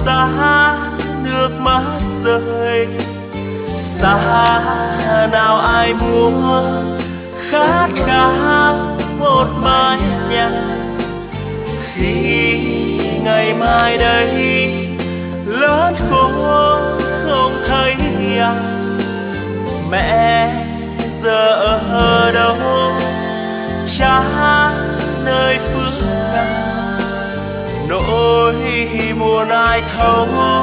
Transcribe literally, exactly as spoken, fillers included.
xa nước mắt rơi, xa nào ai muốn khát khao một mái nhà. Khi ngày mai đây lớn khôn không thấy anh, mẹ giờ ở đâu, cha nơi phương nào, nỗi buồn ai thấu